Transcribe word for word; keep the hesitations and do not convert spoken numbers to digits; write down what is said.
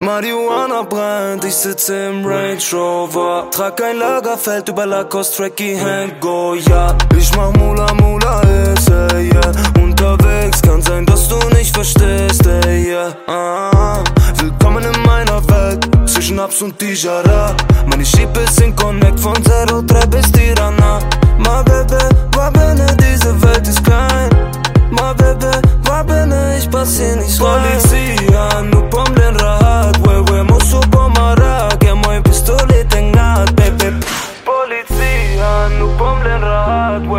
Marihuana brennt, ich sitze im Range Rover. Trag ein Lagerfeld über Lacoste, Tracky, Hand, go, ja. Ich mach Mula Mula, ist, ey, yeah. Unterwegs, kann sein, dass du nicht verstehst, ey, yeah. ah. Willkommen in meiner Welt, zwischen Abs und Tijara. Meine Schiebe sind Connect von zero drei bis